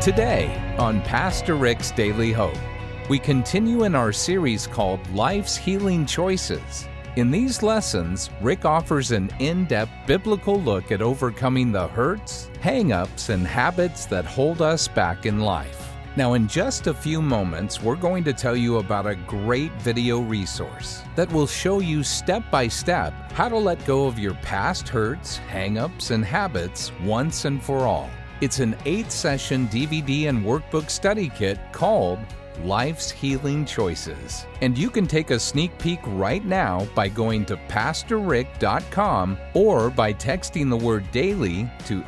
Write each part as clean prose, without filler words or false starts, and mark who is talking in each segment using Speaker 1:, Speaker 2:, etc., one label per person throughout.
Speaker 1: Today on Pastor Rick's Daily Hope, we continue in our series called Life's Healing Choices. In these lessons, Rick offers an in-depth biblical look at overcoming the hurts, hang-ups, and habits that hold us back in life. Now, in just a few moments, we're going to tell you about a great video resource that will show you step-by-step how to let go of your past hurts, hang-ups, and habits once and for all. It's an 8-session DVD and workbook study kit called Life's Healing Choices. And you can take a sneak peek right now by going to PastorRick.com or by texting the word DAILY to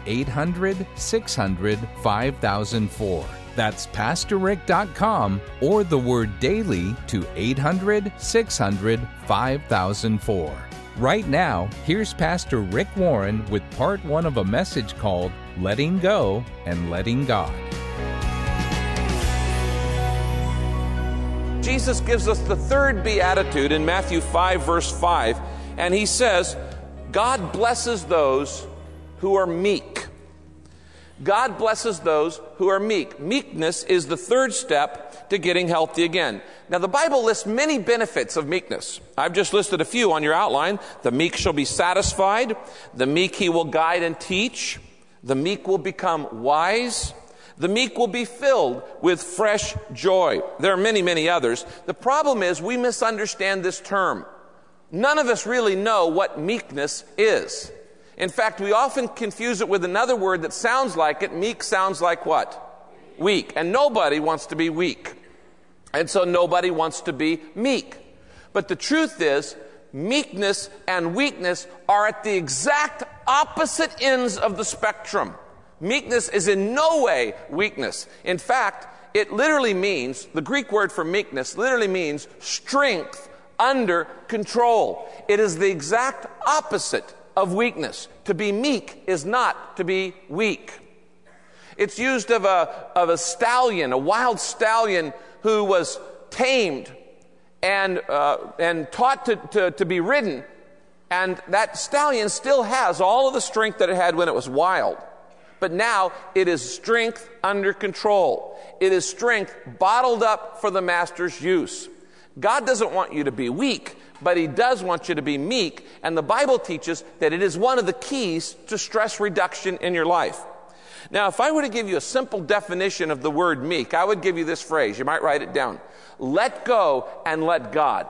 Speaker 1: 800-600-5004. That's PastorRick.com or the word DAILY to 800-600-5004. Right now, here's Pastor Rick Warren with part 1 of a message called Letting Go and Letting God.
Speaker 2: Jesus gives us the third beatitude in Matthew 5, verse 5, and he says, God blesses those who are meek. God blesses those who are meek. Meekness is the third step to getting healthy again. Now, the Bible lists many benefits of meekness. I've just listed a few on your outline. The meek shall be satisfied. The meek he will guide and teach. The meek will become wise. The meek will be filled with fresh joy. There are many, many others. The problem is we misunderstand this term. None of us really know what meekness is. In fact, we often confuse it with another word that sounds like it. Meek sounds like what? Weak. And nobody wants to be weak. And so nobody wants to be meek. But the truth is, meekness and weakness are at the exact opposite ends of the spectrum. Meekness is in no way weakness. In fact, it literally means, the Greek word for meekness literally means strength under control. It is the exact opposite of weakness. To be meek is not to be weak. It's used of a stallion, a wild stallion who was tamed and taught to be ridden. And that stallion still has all of the strength that it had when it was wild. But now it is strength under control. It is strength bottled up for the master's use. God doesn't want you to be weak, but he does want you to be meek. And the Bible teaches that it is one of the keys to stress reduction in your life. Now, if I were to give you a simple definition of the word meek, I would give you this phrase. You might write it down. Let go and let God.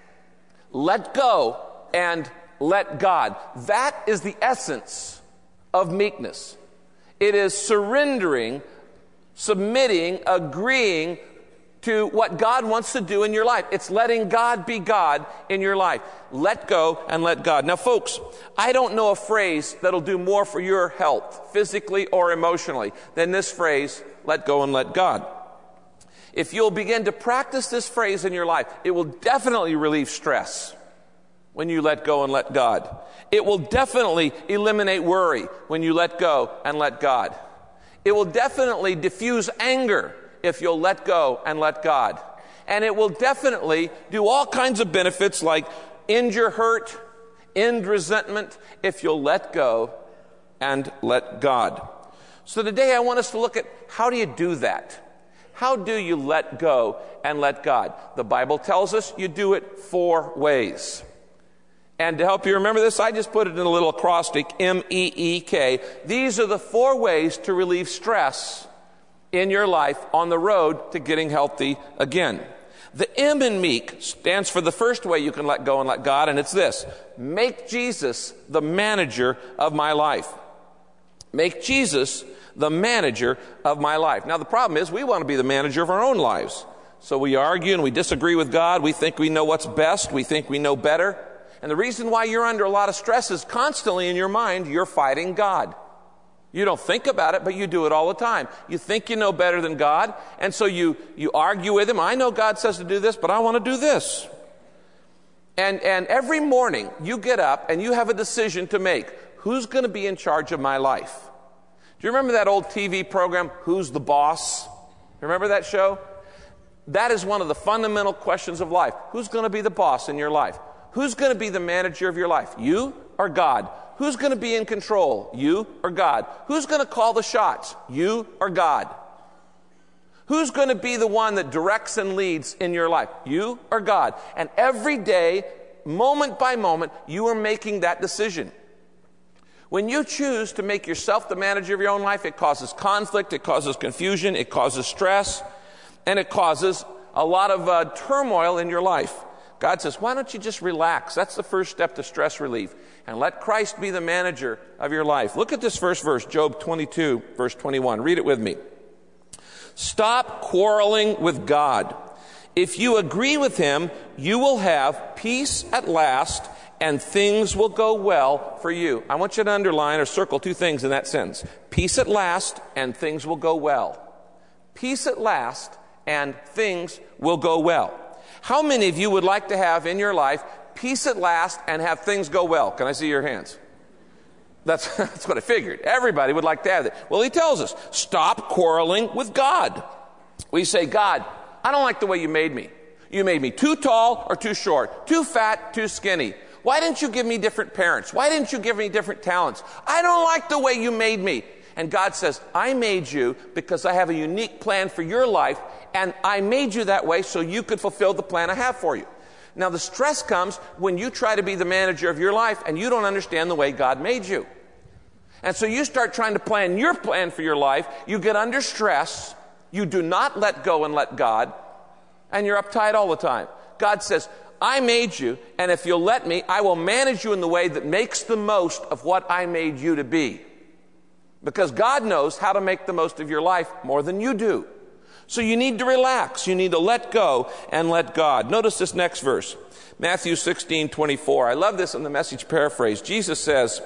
Speaker 2: Let go and let God. That is the essence of meekness. It is surrendering, submitting, agreeing to what God wants to do in your life. It's letting God be God in your life. Let go and let God. Now, folks, I don't know a phrase that'll do more for your health, physically or emotionally, than this phrase, let go and let God. If you'll begin to practice this phrase in your life, it will definitely relieve stress when you let go and let God. It will definitely eliminate worry when you let go and let God. It will definitely diffuse anger if you'll let go and let God. And it will definitely do all kinds of benefits like end your hurt, end resentment, if you'll let go and let God. So today I want us to look at how do you do that? How do you let go and let God? The Bible tells us you do it 4 ways. And to help you remember this, I just put it in a little acrostic, M-E-E-K. These are the 4 ways to relieve stress in your life on the road to getting healthy again. The M in meek stands for the first way you can let go and let God, and it's this: make Jesus the manager of my life. Make Jesus the manager of my life. Now, the problem is we want to be the manager of our own lives. So we argue and we disagree with God. We think we know what's best. We think we know better. And the reason why you're under a lot of stress is constantly in your mind, you're fighting God. You don't think about it, but you do it all the time. You think you know better than God, and so you argue with him. I know God says to do this, but I want to do this. And every morning you get up and you have a decision to make. Who's going to be in charge of my life? Do you remember that old TV program, Who's the Boss? Remember that show? That is one of the fundamental questions of life. Who's going to be the boss in your life? Who's going to be the manager of your life? You or God? Who's going to be in control? You or God? Who's going to call the shots? You or God? Who's going to be the one that directs and leads in your life? You or God? And every day, moment by moment, you are making that decision. When you choose to make yourself the manager of your own life, it causes conflict, it causes confusion, it causes stress, and it causes a lot of turmoil in your life. God says, why don't you just relax? That's the first step to stress relief. And let Christ be the manager of your life. Look at this first verse, Job 22, verse 21. Read it with me. Stop quarreling with God. If you agree with him, you will have peace at last, and things will go well for you. I want you to underline or circle two things in that sentence. Peace at last, and things will go well. Peace at last, and things will go well. How many of you would like to have in your life peace at last and have things go well? Can I see your hands? That's what I figured. Everybody would like to have that. Well, he tells us, stop quarreling with God. We say, God, I don't like the way you made me. You made me too tall or too short, too fat, too skinny. Why didn't you give me different parents? Why didn't you give me different talents? I don't like the way you made me. And God says, I made you because I have a unique plan for your life, and I made you that way so you could fulfill the plan I have for you. Now, the stress comes when you try to be the manager of your life and you don't understand the way God made you. And so you start trying to plan your plan for your life. You get under stress. You do not let go and let God. And you're uptight all the time. God says, I made you, and if you'll let me, I will manage you in the way that makes the most of what I made you to be. Because God knows how to make the most of your life more than you do. So you need to relax. You need to let go and let God. Notice this next verse. Matthew 16:24. I love this in the Message paraphrase. Jesus says,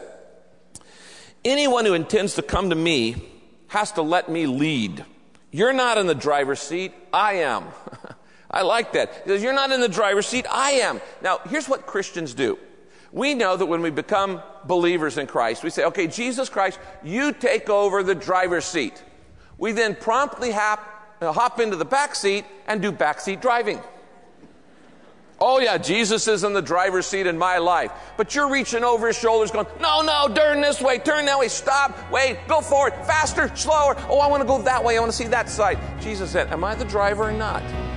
Speaker 2: anyone who intends to come to me has to let me lead. You're not in the driver's seat. I am. I like that. He says, you're not in the driver's seat. I am. Now, here's what Christians do. We know that when we become believers in Christ, we say, okay, Jesus Christ, you take over the driver's seat. We then promptly hop into the back seat and do backseat driving. Oh yeah, Jesus is in the driver's seat in my life. But you're reaching over his shoulders going, no, turn this way, turn that way, stop, wait, go forward, faster, slower. Oh, I want to go that way, I want to see that side. Jesus said, am I the driver or not?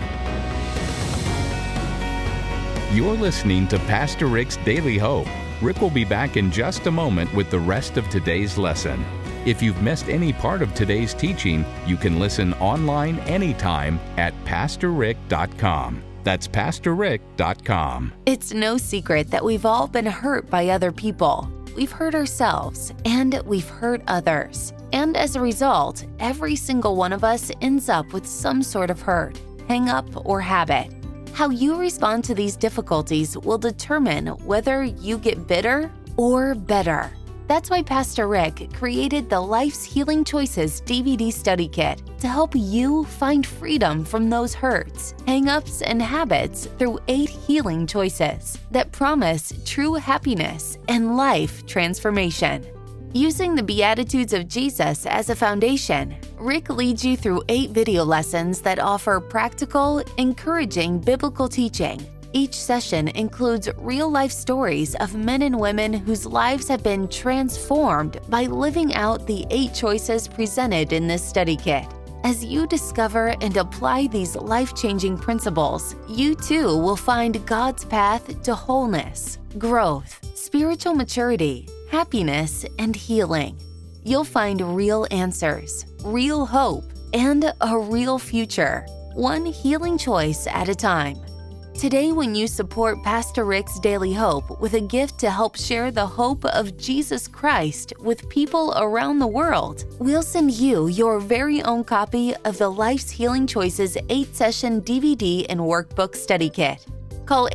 Speaker 1: You're listening to Pastor Rick's Daily Hope. Rick will be back in just a moment with the rest of today's lesson. If you've missed any part of today's teaching, you can listen online anytime at PastorRick.com. That's PastorRick.com.
Speaker 3: It's no secret that we've all been hurt by other people. We've hurt ourselves, and we've hurt others. And as a result, every single one of us ends up with some sort of hurt, hang-up, or habit. How you respond to these difficulties will determine whether you get bitter or better. That's why Pastor Rick created the Life's Healing Choices DVD study kit to help you find freedom from those hurts, hang-ups, and habits through 8 healing choices that promise true happiness and life transformation. Using the Beatitudes of Jesus as a foundation, Rick leads you through 8 video lessons that offer practical, encouraging biblical teaching. Each session includes real-life stories of men and women whose lives have been transformed by living out the 8 choices presented in this study kit. As you discover and apply these life-changing principles, you too will find God's path to wholeness, growth, spiritual maturity, happiness, and healing. You'll find real answers, real hope, and a real future, one healing choice at a time. Today, when you support Pastor Rick's Daily Hope with a gift to help share the hope of Jesus Christ with people around the world, we'll send you your very own copy of the Life's Healing Choices 8-session DVD and workbook study kit. Call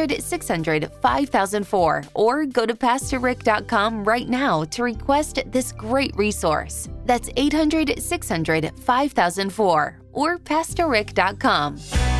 Speaker 3: 800-600-5004 or go to PastorRick.com right now to request this great resource. That's 800-600-5004 or PastorRick.com.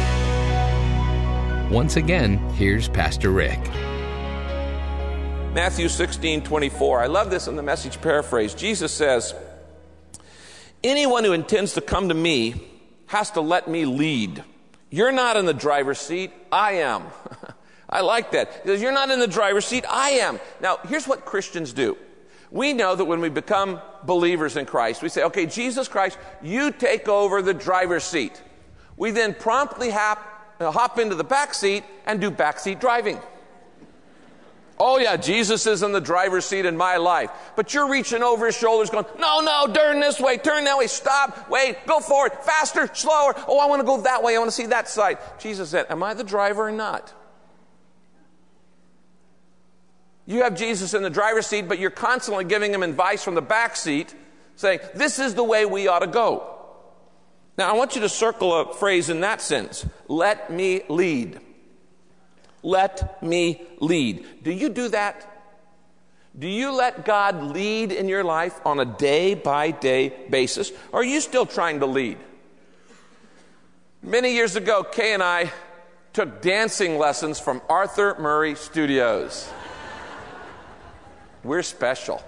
Speaker 1: Once again, here's Pastor Rick.
Speaker 2: Matthew 16:24. I love this in the Message paraphrase. Jesus says, anyone who intends to come to me has to let me lead. You're not in the driver's seat. I am. I like that. He says, you're not in the driver's seat. I am. Now, here's what Christians do. We know that when we become believers in Christ, we say, okay, Jesus Christ, you take over the driver's seat. We then promptly hop into the back seat and do backseat driving. Oh yeah, Jesus is in the driver's seat in my life. But you're reaching over his shoulders going, no, turn this way, turn that way, stop, wait, go forward, faster, slower. Oh, I want to go that way, I want to see that side. Jesus said, am I the driver or not? You have Jesus in the driver's seat, but you're constantly giving him advice from the back seat, saying, this is the way we ought to go. Now, I want you to circle a phrase in that sentence. Let me lead. Let me lead. Do you do that? Do you let God lead in your life on a day-by-day basis? Or are you still trying to lead? Many years ago, Kay and I took dancing lessons from Arthur Murray Studios. We're special.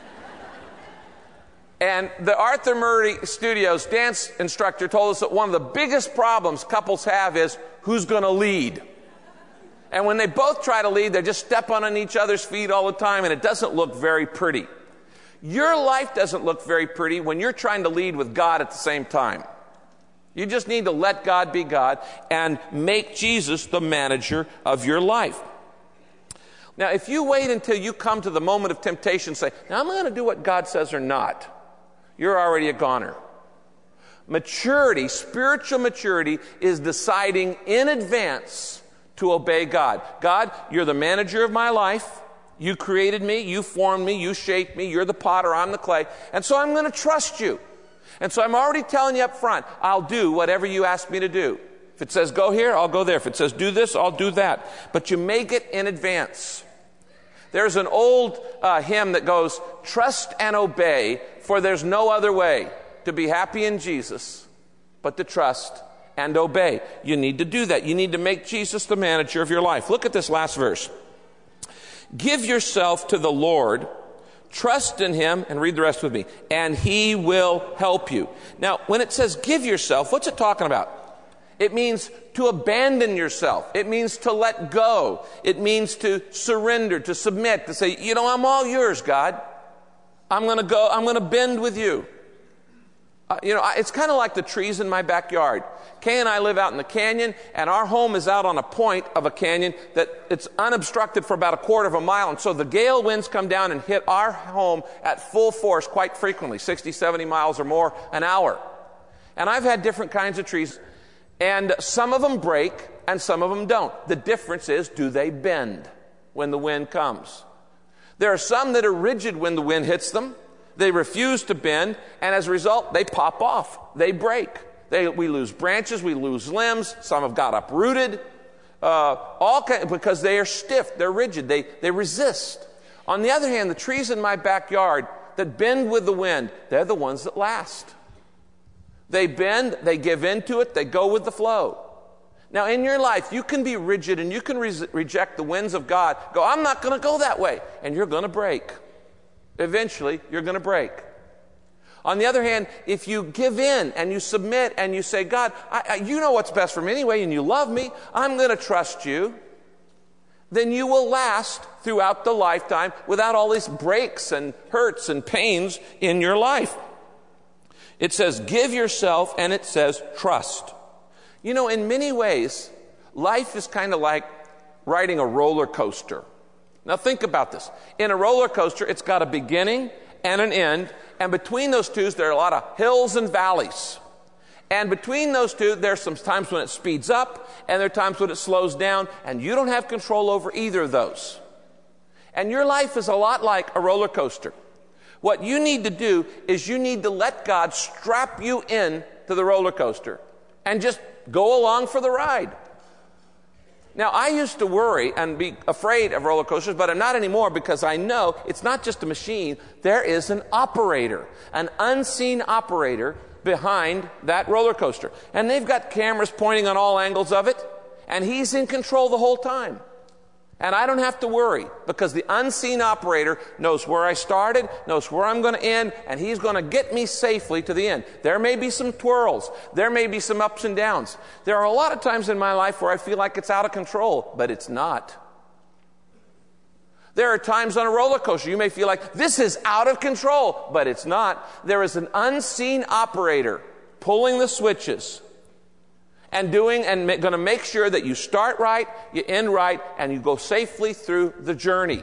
Speaker 2: And the Arthur Murray Studios dance instructor told us that one of the biggest problems couples have is who's going to lead. And when they both try to lead, they just step on each other's feet all the time, and it doesn't look very pretty. Your life doesn't look very pretty when you're trying to lead with God at the same time. You just need to let God be God and make Jesus the manager of your life. Now, if you wait until you come to the moment of temptation and say, now I'm going to do what God says or not, you're already a goner. Maturity, spiritual maturity, is deciding in advance to obey God. God, you're the manager of my life. You created me, you formed me, you shaped me, you're the potter, I'm the clay, and so I'm going to trust you. And so I'm already telling you up front, I'll do whatever you ask me to do. If it says go here, I'll go there. If it says do this, I'll do that. But you make it in advance. There's an old hymn that goes, trust and obey, for there's no other way to be happy in Jesus but to trust and obey. You need to do that. You need to make Jesus the manager of your life. Look at this last verse. Give yourself to the Lord, trust in him, and read the rest with me, and he will help you. Now, when it says give yourself, what's it talking about? It means to abandon yourself. It means to let go. It means to surrender, to submit, to say, I'm all yours, God. I'm going to bend with you. It's kind of like the trees in my backyard. Kay and I live out in the canyon, and our home is out on a point of a canyon that it's unobstructed for about a quarter of a mile. And so the gale winds come down and hit our home at full force quite frequently, 60, 70 miles or more an hour. And I've had different kinds of trees. And some of them break, and some of them don't. The difference is, do they bend when the wind comes? There are some that are rigid when the wind hits them. They refuse to bend, and as a result, they pop off. They break. We lose branches, we lose limbs. Some have got uprooted, because they are stiff, they're rigid, they resist. On the other hand, the trees in my backyard that bend with the wind, they're the ones that last. They bend, they give into it, they go with the flow. Now, in your life, you can be rigid and you can reject the winds of God. Go, I'm not going to go that way. And you're going to break. Eventually, you're going to break. On the other hand, if you give in and you submit and you say, God, you know what's best for me anyway, and you love me, I'm going to trust you, then you will last throughout the lifetime without all these breaks and hurts and pains in your life. It says, give yourself, and it says, trust. In many ways, life is kind of like riding a roller coaster. Now think about this. In a roller coaster, it's got a beginning and an end, and between those two, there are a lot of hills and valleys. And between those two, there's some times when it speeds up, and there are times when it slows down, and you don't have control over either of those. And your life is a lot like a roller coaster. What you need to do is you need to let God strap you in to the roller coaster and just go along for the ride. Now, I used to worry and be afraid of roller coasters, but I'm not anymore because I know it's not just a machine. There is an operator, an unseen operator behind that roller coaster. And they've got cameras pointing on all angles of it, and he's in control the whole time. And I don't have to worry because the unseen operator knows where I started, knows where I'm going to end, and he's going to get me safely to the end. There may be some twirls. There may be some ups and downs. There are a lot of times in my life where I feel like it's out of control, but it's not. There are times on a roller coaster you may feel like this is out of control, but it's not. There is an unseen operator pulling the switches and going to make sure that you start right, you end right, and you go safely through the journey.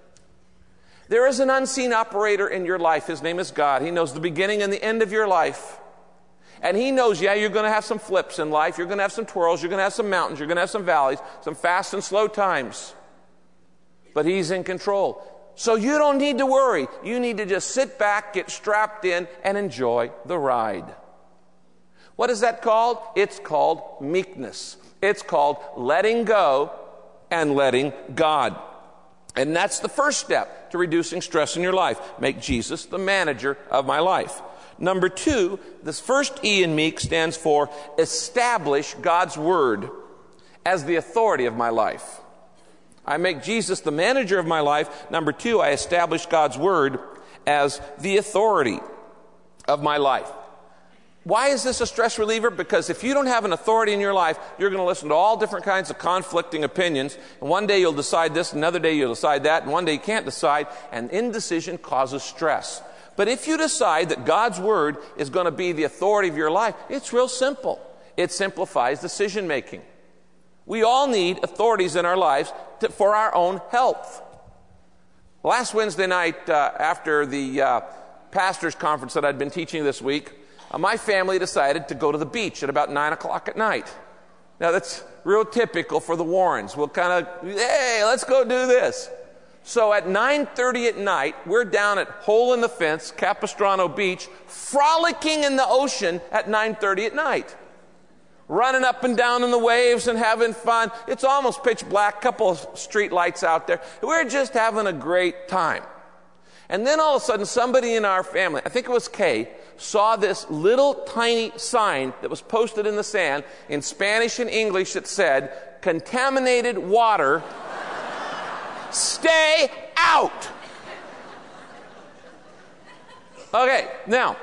Speaker 2: There is an unseen operator in your life. His name is God. He knows the beginning and the end of your life. And He knows, yeah, you're going to have some flips in life. You're going to have some twirls. You're going to have some mountains. You're going to have some valleys, some fast and slow times. But He's in control. So you don't need to worry. You need to just sit back, get strapped in, and enjoy the ride. What is that called? It's called meekness. It's called letting go and letting God. And that's the first step to reducing stress in your life. Make Jesus the manager of my life. Number 2, this first E in meek stands for establish God's Word as the authority of my life. I make Jesus the manager of my life. Number 2, I establish God's Word as the authority of my life. Why is this a stress reliever? Because if you don't have an authority in your life, you're going to listen to all different kinds of conflicting opinions. And one day you'll decide this, another day you'll decide that, and one day you can't decide, and indecision causes stress. But if you decide that God's Word is going to be the authority of your life, it's real simple. It simplifies decision making. We all need authorities in our lives for our own health. Last Wednesday night, after the pastor's conference that I'd been teaching this week, my family decided to go to the beach at about 9 o'clock at night. Now, that's real typical for the Warrens. We'll kind of, hey, let's go do this. So at 9:30 at night, we're down at Hole in the Fence, Capistrano Beach, frolicking in the ocean at 9:30 at night. Running up and down in the waves and having fun. It's almost pitch black, couple of street lights out there. We're just having a great time. And then all of a sudden, somebody in our family, I think it was Kay, saw this little tiny sign that was posted in the sand in Spanish and English that said, "Contaminated water, stay out." Okay, now,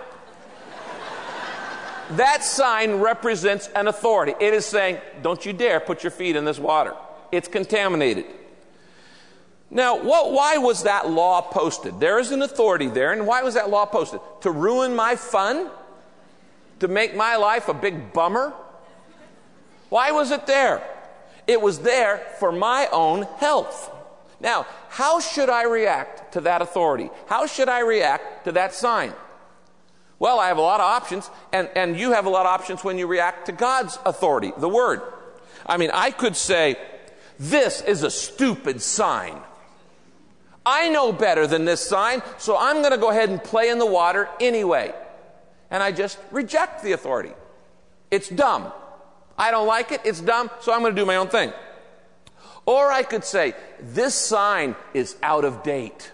Speaker 2: that sign represents an authority. It is saying, don't you dare put your feet in this water. It's contaminated. Now, why was that law posted? There is an authority there, and why was that law posted? To ruin my fun? To make my life a big bummer? Why was it there? It was there for my own health. Now, how should I react to that authority? How should I react to that sign? Well, I have a lot of options, and you have a lot of options when you react to God's authority, the Word. I mean, I could say, this is a stupid sign. I know better than this sign, so I'm going to go ahead and play in the water anyway. And I just reject the authority. It's dumb. I don't like it. It's dumb, so I'm going to do my own thing. Or I could say, this sign is out of date.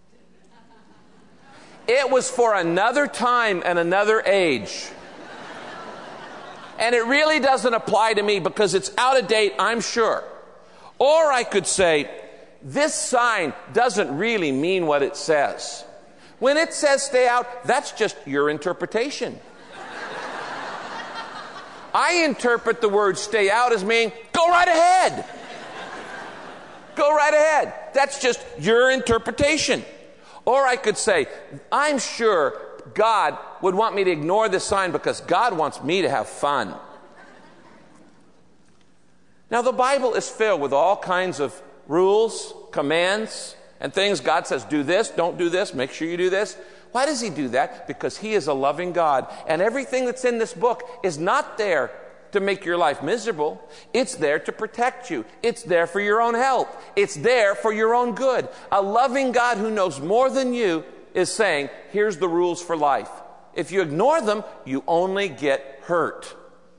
Speaker 2: It was for another time and another age. And it really doesn't apply to me because it's out of date, I'm sure. Or I could say, this sign doesn't really mean what it says. When it says stay out, that's just your interpretation. I interpret the word stay out as meaning go right ahead. Go right ahead. That's just your interpretation. Or I could say, I'm sure God would want me to ignore this sign because God wants me to have fun. Now, the Bible is filled with all kinds of rules, commands, and things. God says, do this, don't do this, make sure you do this. Why does He do that? Because He is a loving God. And everything that's in this book is not there to make your life miserable. It's there to protect you. It's there for your own health. It's there for your own good. A loving God who knows more than you is saying, here's the rules for life. If you ignore them, you only get hurt.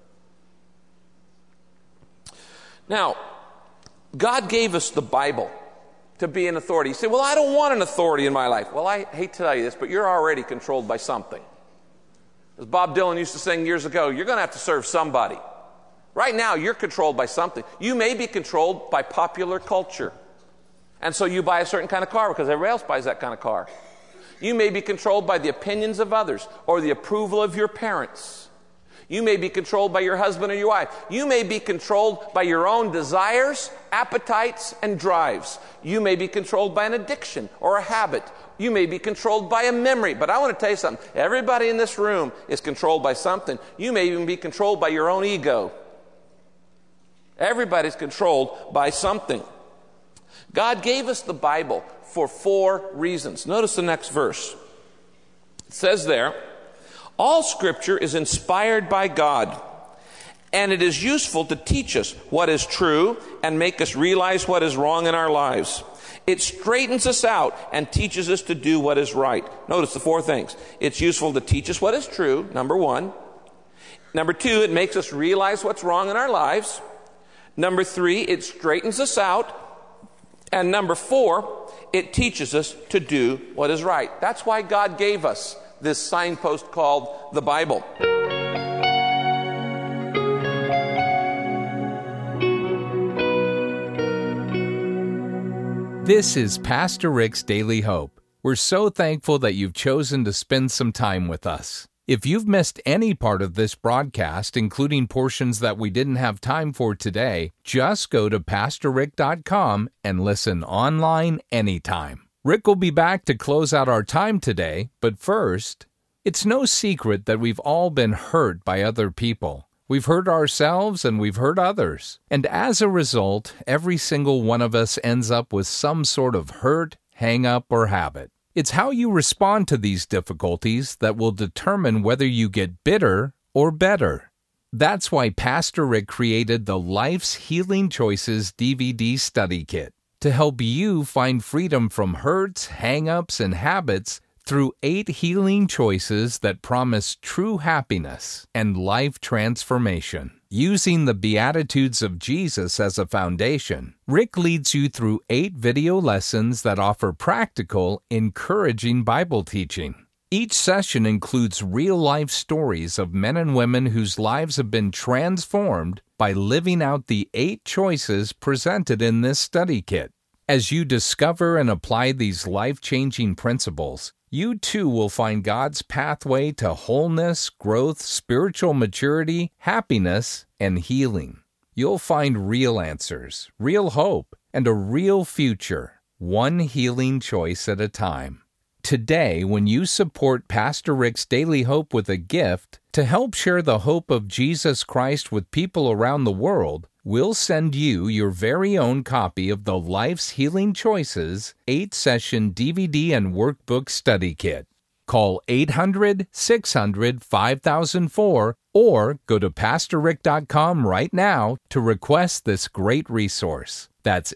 Speaker 2: Now, God gave us the Bible to be an authority. You say, well, I don't want an authority in my life. Well, I hate to tell you this, but you're already controlled by something. As Bob Dylan used to sing years ago, you're going to have to serve somebody. Right now, you're controlled by something. You may be controlled by popular culture. And so you buy a certain kind of car because everybody else buys that kind of car. You may be controlled by the opinions of others or the approval of your parents. You may be controlled by your husband or your wife. You may be controlled by your own desires, appetites, and drives. You may be controlled by an addiction or a habit. You may be controlled by a memory. But I want to tell you something. Everybody in this room is controlled by something. You may even be controlled by your own ego. Everybody's controlled by something. God gave us the Bible for 4 reasons. Notice the next verse. It says there, all Scripture is inspired by God, and it is useful to teach us what is true and make us realize what is wrong in our lives. It straightens us out and teaches us to do what is right. Notice the 4 things. It's useful to teach us what is true, number 1. Number 2, it makes us realize what's wrong in our lives. Number 3, it straightens us out. And number 4, it teaches us to do what is right. That's why God gave us this signpost called the Bible.
Speaker 1: This is Pastor Rick's Daily Hope. We're so thankful that you've chosen to spend some time with us. If you've missed any part of this broadcast, including portions that we didn't have time for today, just go to PastorRick.com and listen online anytime. Rick will be back to close out our time today, but first, it's no secret that we've all been hurt by other people. We've hurt ourselves and we've hurt others. And as a result, every single one of us ends up with some sort of hurt, hang-up, or habit. It's how you respond to these difficulties that will determine whether you get bitter or better. That's why Pastor Rick created the Life's Healing Choices DVD study kit to help you find freedom from hurts, hang-ups, and habits through 8 healing choices that promise true happiness and life transformation. Using the Beatitudes of Jesus as a foundation, Rick leads you through 8 video lessons that offer practical, encouraging Bible teaching. Each session includes real-life stories of men and women whose lives have been transformed by living out the 8 choices presented in this study kit. As you discover and apply these life-changing principles, you too will find God's pathway to wholeness, growth, spiritual maturity, happiness, and healing. You'll find real answers, real hope, and a real future, one healing choice at a time. Today, when you support Pastor Rick's Daily Hope with a gift to help share the hope of Jesus Christ with people around the world, we'll send you your very own copy of the Life's Healing Choices 8-session DVD and workbook study kit. Call 800-600-5004 or go to PastorRick.com right now to request this great resource. That's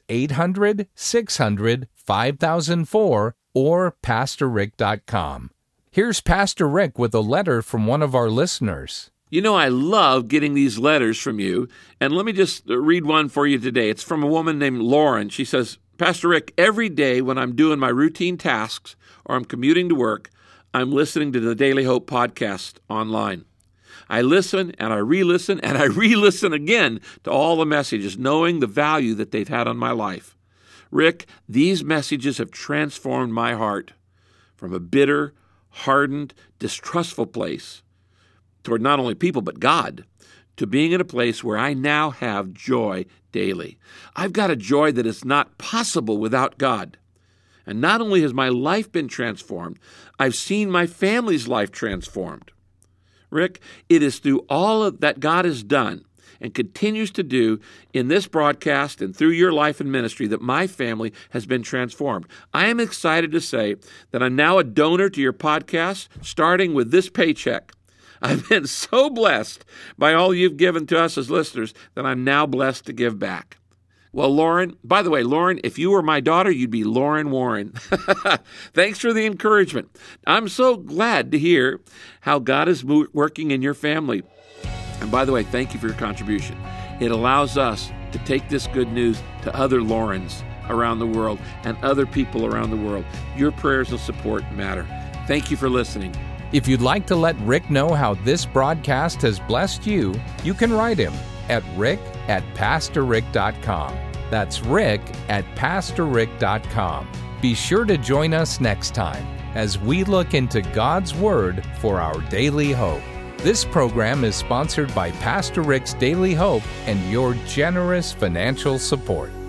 Speaker 1: 800-600-5004 or PastorRick.com. Here's Pastor Rick with a letter from one of our listeners.
Speaker 4: You know, I love getting these letters from you, and let me just read one for you today. It's from a woman named Lauren. She says, Pastor Rick, every day when I'm doing my routine tasks or I'm commuting to work, I'm listening to the Daily Hope podcast online. I listen and I re-listen and I re-listen again to all the messages, knowing the value that they've had on my life. Rick, these messages have transformed my heart from a bitter, hardened, distrustful place toward not only people but God, to being in a place where I now have joy daily. I've got a joy that is not possible without God. And not only has my life been transformed, I've seen my family's life transformed. Rick, it is through all of that God has done and continues to do in this broadcast and through your life and ministry that my family has been transformed. I am excited to say that I'm now a donor to your podcast, starting with this paycheck. I've been so blessed by all you've given to us as listeners that I'm now blessed to give back. Well, Lauren, by the way, Lauren, if you were my daughter, you'd be Lauren Warren. Thanks for the encouragement. I'm so glad to hear how God is working in your family. And by the way, thank you for your contribution. It allows us to take this good news to other Laurens around the world and other people around the world. Your prayers and support matter. Thank you for listening.
Speaker 1: If you'd like to let Rick know how this broadcast has blessed you, you can write him at rick@pastorrick.com. That's rick@pastorrick.com. Be sure to join us next time as we look into God's Word for our daily hope. This program is sponsored by Pastor Rick's Daily Hope and your generous financial support.